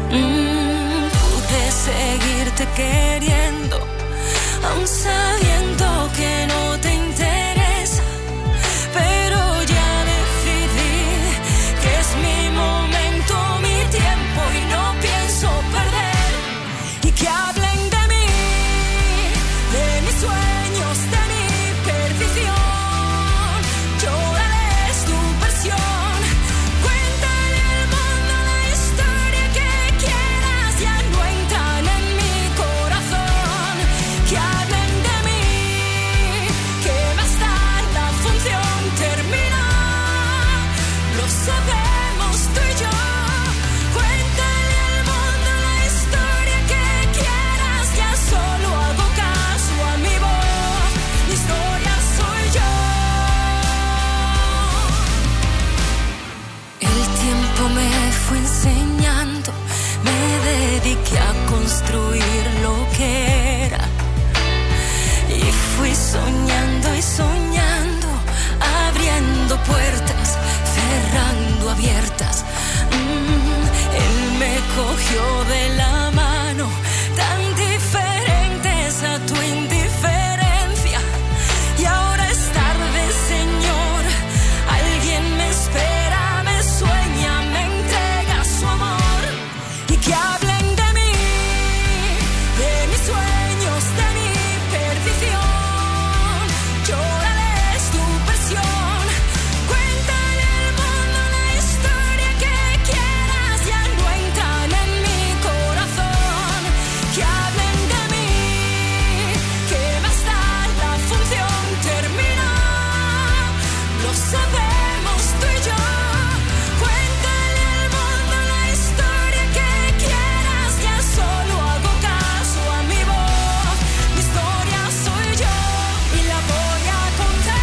pude seguirte queriendo, aún sabiendo que no te interesa, pero ya decidí que es mi momento, mi tiempo y no pienso perder. Y que hablen de mí, de mis sueños, de mi perdición. Llórales tu versión, cuéntale al mundo la historia que quieras, ya no entran en mi corazón. Que hablen de mí, que más da, la función termina. Lo sabemos tú y yo. Cuéntale al mundo la historia que quieras, ya solo hago caso a mi voz. Mi historia soy yo. El tiempo me fue enseñando, me dediqué a construir lo que era. Y fui soñando y soñando, abriendo puertas, cerrando abiertas. Él me cogió de la mano, tan diferentes a tu indiferencia. Y ahora es tarde, Señor, alguien me espera, me sueña, me entrega su amor. Y que hablen de mí, de mis sueños, de mi perdición. Llórales tu versión, cuéntale al mundo la historia que quieras, ya no entran en mi corazón. Que hablen de mí, que más da, la función termina. Lo sabemos tú y yo. Cuéntale al mundo la historia que quieras, ya solo hago caso a mi voz. Mi historia soy yo y la voy a contar.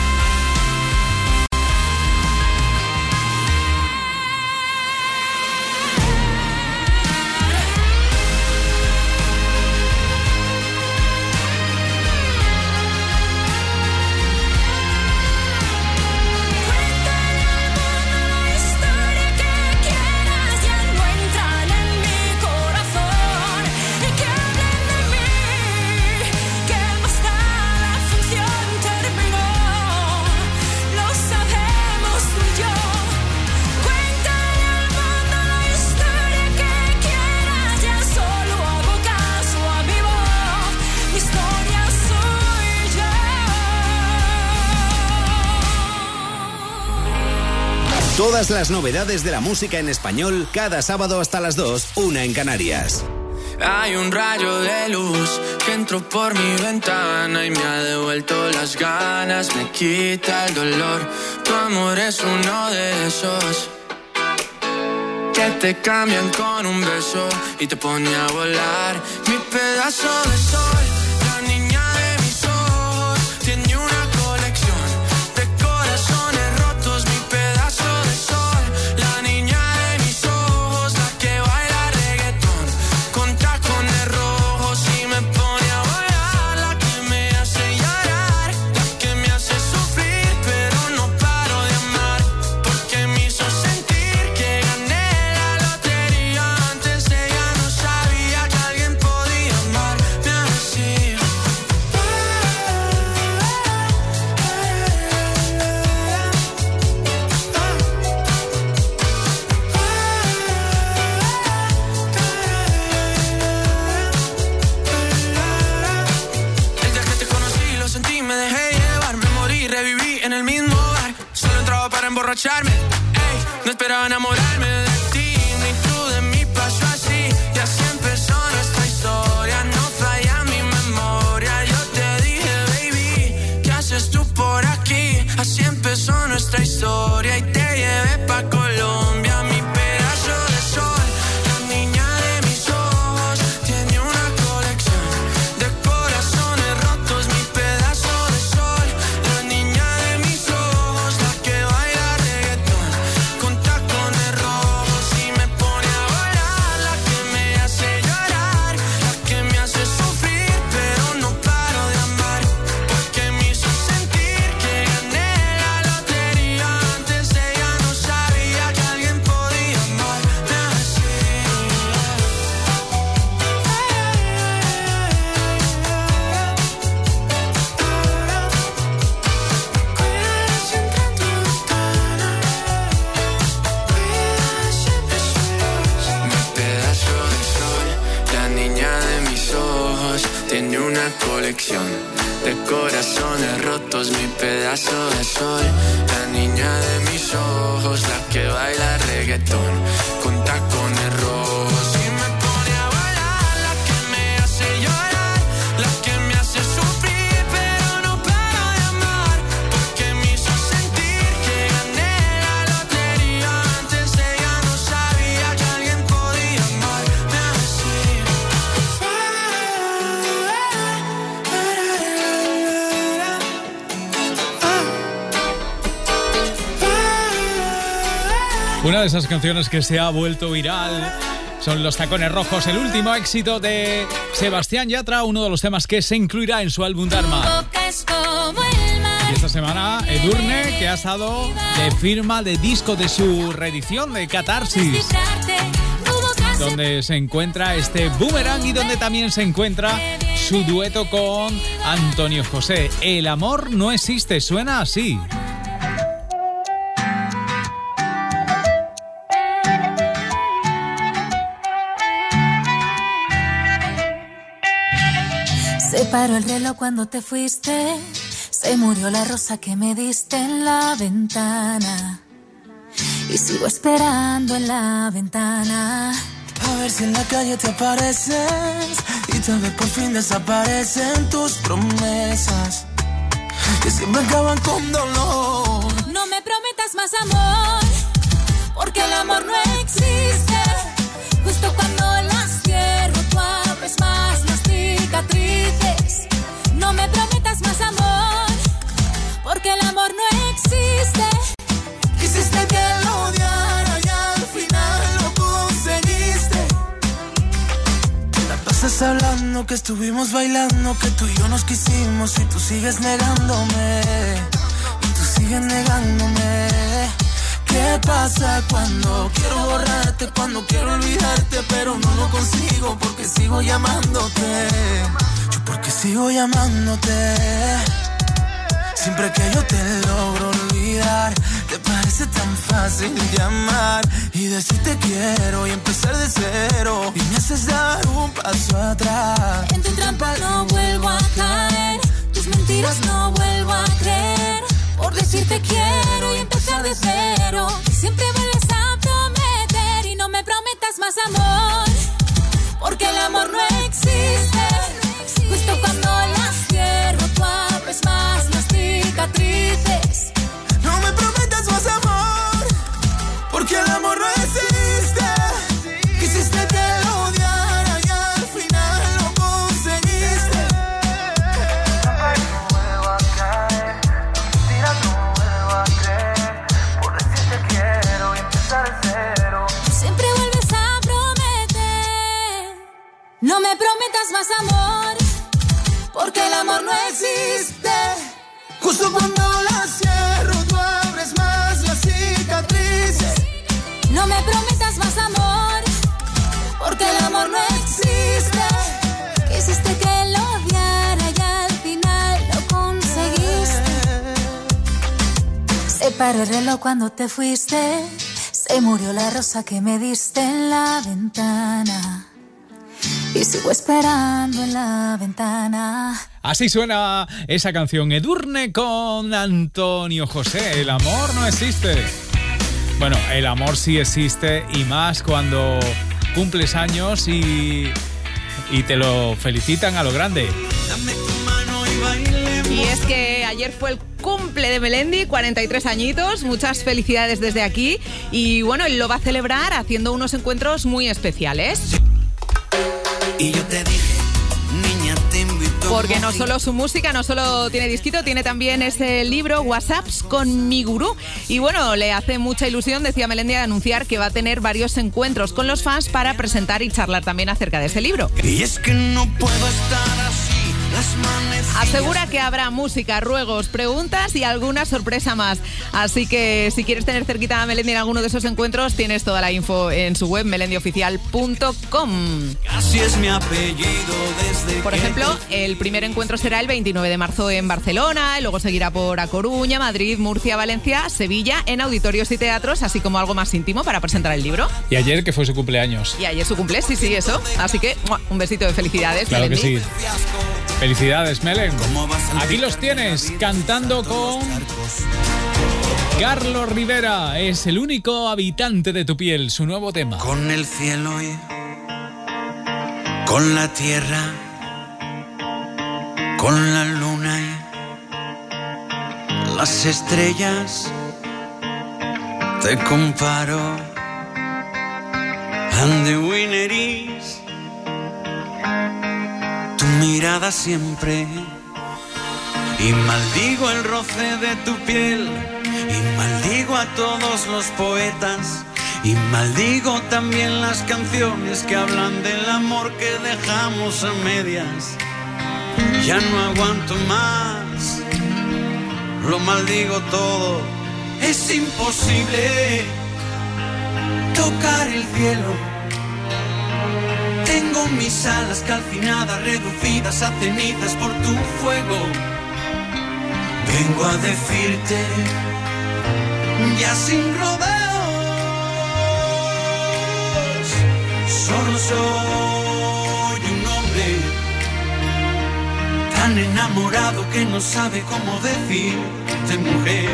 La historia que quieras, ya no entran en mi corazón. Y que hablen de mí, que más da, la función terminó. Lo sabemos tú y yo. Cuéntale al mundo la historia que quieras, ya solo hago caso a mi voz. Mi historia soy yo. Todas las novedades de la música en español, cada sábado hasta las 2, 1 en Canarias. Hay un rayo de luz que entró por mi ventana y me ha devuelto las ganas, me quita el dolor. Tu amor es uno de esos que te cambian con un beso y te pone a volar. Mi pedazo de sol, la niña de mis ojos, tiene una colección de corazones rotos. Mi pedazo de sol, la niña de mis ojos, la que baila reggaetón con tacones rojos y me pone a bailar. La que me hace llorar, la que me hace sufrir, pero no paro de amar, porque me hizo sentir que gané la lotería. Antes ella no sabía que alguien podía amarme así. El día que te conocí lo sentí, me dejé llevar, me morí, reviví en el mismo bar. Solo entraba para emborracharme. Ey, No esperaba enamorarme de ti, ni tú de mí pasó así. Y así empezó nuestra historia, no falla mi memoria. Yo te dije, baby, ¿qué haces tú por aquí? Así empezó nuestra historia y te llevé pa' Colombia, mi pedazo de sol. La niña de mis ojos tiene una colección de corazones rotos, mi pedazo de sol. La niña de mis ojos, la que baila reggaetón con tacones rojos y me pone a volar, la que me hace llorar, la que me hace sufrir, pero no paro de amar, porque me hizo sentir que gané la lotería. Antes ella no sabía que alguien podía amarme así. Mi pedazo de sol, la niña de mis ojos, tiene una colección de corazones rotos, mi pedazo de sol. La niña de mis ojos, la que baila reggaetón con tacones rojos y me pone a volar, la que me hace llorar, la que me hace sufrir, pero no paro de amar, porque me hizo sentir que gané la lotería. Antes ella no sabía que alguien podía amarme así. Una de esas canciones que se ha vuelto viral son Los Tacones Rojos, el último éxito de Sebastián Yatra, uno de los temas que se incluirá en su álbum Dharma. Y esta semana Edurne, que ha estado de firma de disco de su reedición de Catarsis, donde se encuentra este Boomerang y donde también se encuentra su dueto con Antonio José. El amor no existe, suena así. Se paró el reloj cuando te fuiste, se murió la rosa que me diste en la ventana y sigo esperando en la ventana. A ver si en la calle te apareces y tal vez por fin desaparecen tus promesas que siempre acaban con dolor. No me prometas más amor, porque el amor no existe. Justo cuando las cierro tú abres más las cicatrices. No me prometas más amor, porque el amor no existe. Quisiste que lo odiara y al final lo conseguiste. La pasas hablando que estuvimos bailando, que tú y yo nos quisimos y tú sigues negándome. Y tú sigues negándome. ¿Qué pasa cuando quiero borrarte, cuando quiero olvidarte, pero no lo consigo porque sigo llamándote? Yo porque sigo llamándote. Siempre que yo te logro olvidar, te parece tan fácil llamar y decir te quiero y empezar de cero, y me haces dar un paso atrás. En tu trampa no vuelvo a caer, tus mentiras no vuelvo a creer. Por decirte quiero y empezar de cero, siempre vuelves a prometer y no me prometas más amor, porque el amor no existe. Justo cuando las cierro tú abres más las cicatrices. No me prometas más amor, porque el amor no existe. Quisiste que lo odiara y al final lo conseguiste. No vuelvo a caer, mentira no vuelvo a creer. Por decirte quiero y empezar de cero. Siempre vuelves a prometer. No me prometas más amor, porque el amor no existe. Justo cuando la cierro tú abres más las cicatrices. No me prometas más amor, porque el amor no existe. Quisiste que lo odiara y al final lo conseguiste. Se paró el reloj cuando te fuiste, se murió la rosa que me diste en la ventana y sigo esperando en la ventana. Así suena esa canción, Edurne con Antonio José. El amor no existe. Bueno, el amor sí existe y más cuando cumples años y te lo felicitan a lo grande. Y es que ayer fue el cumple de Melendi, 43 añitos, muchas felicidades desde aquí. Y bueno, él lo va a celebrar haciendo unos encuentros muy especiales. Y yo te dije, niña, te invito. Porque no solo su música, no solo tiene disquito, tiene también ese libro WhatsApps con mi gurú. Y bueno, le hace mucha ilusión, decía Melendi, de anunciar que va a tener varios encuentros con los fans para presentar y charlar también acerca de ese libro. Y es que no puedo estar así. Asegura que habrá música, ruegos, preguntas y alguna sorpresa más. Así que si quieres tener cerquita a Melendi en alguno de esos encuentros, tienes toda la info en su web melendioficial.com. Así es mi apellido desde. Por ejemplo, el primer encuentro será el 29 de marzo en Barcelona, y luego seguirá por A Coruña, Madrid, Murcia, Valencia, Sevilla, en auditorios y teatros, así como algo más íntimo para presentar el libro. Y ayer que fue su cumpleaños. Y ayer su cumple, sí, eso. Así que un besito de felicidades, claro Melendi. Que sí. Felicidades, Melen. Aquí los tienes, cantando con Carlos Rivera. Es el único habitante de tu piel, su nuevo tema. Con el cielo y con la tierra, con la luna y las estrellas, te comparo. And the winner is tu mirada siempre, y maldigo el roce de tu piel, y maldigo a todos los poetas, y maldigo también las canciones que hablan del amor que dejamos a medias. Ya no aguanto más, lo maldigo todo. Es imposible tocar el cielo. Tengo mis alas calcinadas, reducidas a cenizas por tu fuego. Vengo a decirte, ya sin rodeos, solo soy un hombre tan enamorado que no sabe cómo decirte mujer.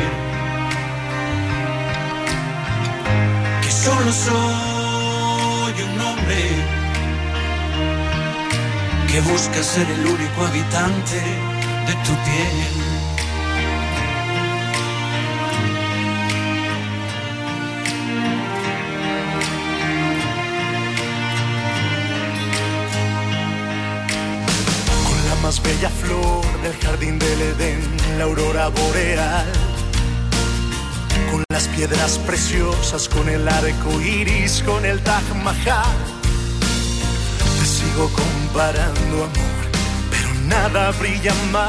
Que solo soy un hombre que busca ser el único habitante de tu piel. Con la más bella flor del jardín del Edén, la aurora boreal, con las piedras preciosas, con el arco iris, con el Taj Mahal. Sigo comparando, amor, pero nada brilla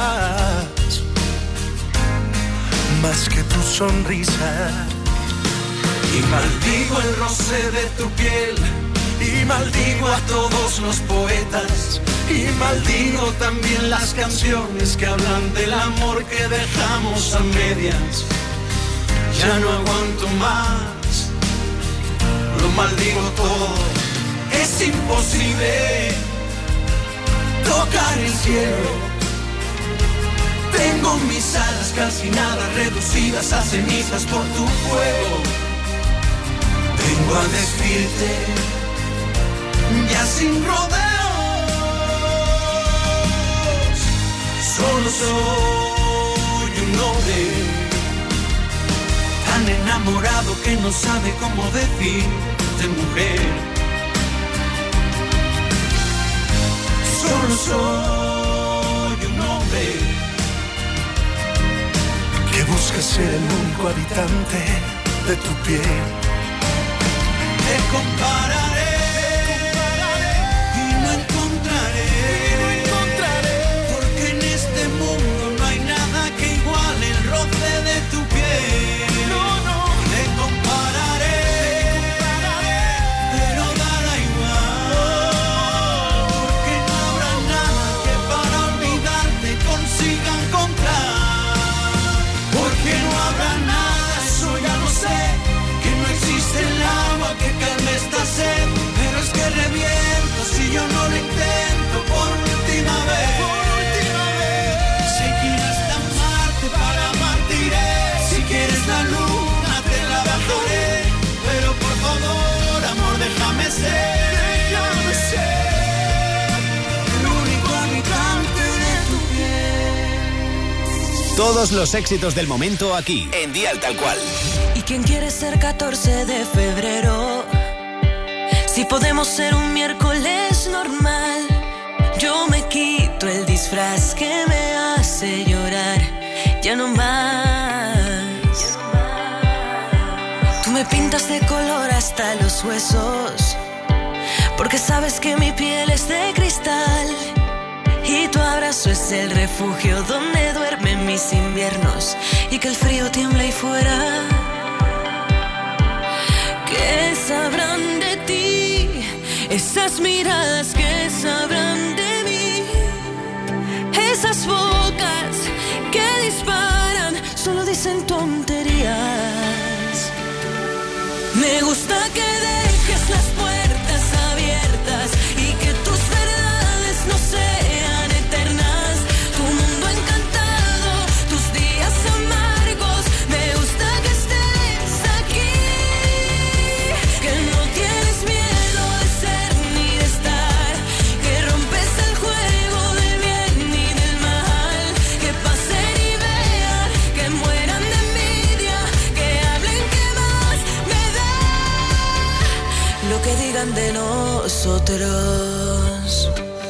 más que tu sonrisa. Y maldigo el roce de tu piel, y maldigo a todos los poetas, y maldigo también las canciones que hablan del amor que dejamos a medias. Ya no aguanto más, lo maldigo todo. Es imposible tocar el cielo. Tengo mis alas calcinadas, reducidas a cenizas por tu fuego. Vengo a decirte, ya sin rodeos, solo soy un hombre tan enamorado que no sabe cómo decirte mujer. Solo soy un hombre que busca ser el único habitante de tu piel. Te compararé y no encontraré, porque en este mundo no hay nada que iguale el roce de tu piel. Te compararé, pero dará igual, porque no habrá nada que para olvidarte consiga encontrar. Porque no habrá nada, eso ya lo sé, que no existe el agua que calme esta sed. Todos los éxitos del momento aquí, en Dial Tal Cual. ¿Y quién quiere ser 14 de febrero? Si podemos ser un miércoles normal. Yo me quito el disfraz que me hace llorar. Ya no más. Tú me pintas de color hasta los huesos, porque sabes que mi piel es de cristal. Y tu abrazo es el refugio donde duermen mis inviernos, y que el frío tiembla ahí fuera. ¿Qué sabrán de ti? Esas miradas que sabrán de mí. Esas bocas que disparan solo dicen tonterías. Me gusta que dejes las puertas abiertas y que tus verdades no sean eternas. Tu mundo encantado, tus días amargos. Me gusta que estés aquí, que no tienes miedo de ser ni de estar, que rompes el juego del bien y del mal. Que pasen y vean, que mueran de envidia, que hablen, que más me da lo que digan de nosotros.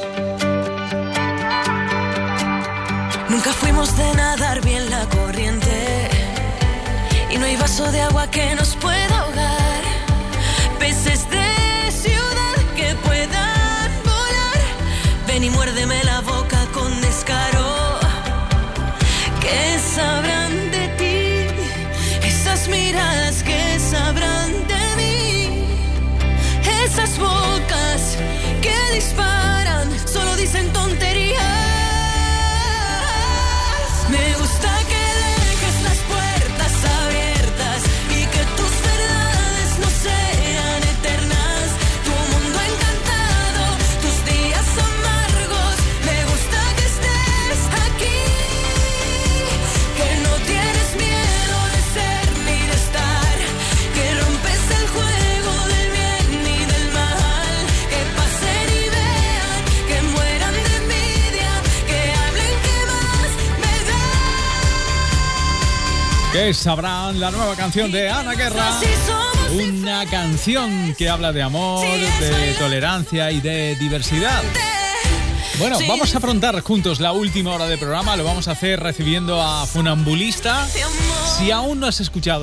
Nunca fuimos de nadar bien la corriente, y no hay vaso de agua que nos pueda ahogar. Peces de ciudad que puedan volar. Ven y muérdeme la boca con descaro. ¿Qué sabrán de ti? Esas miradas que sabrán de mí. Esas bocas que disparan solo dicen tonterías. Me gusta que dejes las puertas abiertas y que tus verdades no sean eternas. Tu mundo encantado, tus días amargos. Me gusta que estés aquí, que no tienes miedo de ser ni de estar, que rompes el juego del bien y del mal. Que pasen y vean, que mueran de envidia, que hablen, que más me da. Que sabrán, la nueva canción de Ana Guerra. Una canción que habla de amor, de tolerancia y de diversidad. Bueno, vamos a afrontar juntos la última hora de programa. Lo vamos a hacer recibiendo a Funambulista. Si aún no has escuchado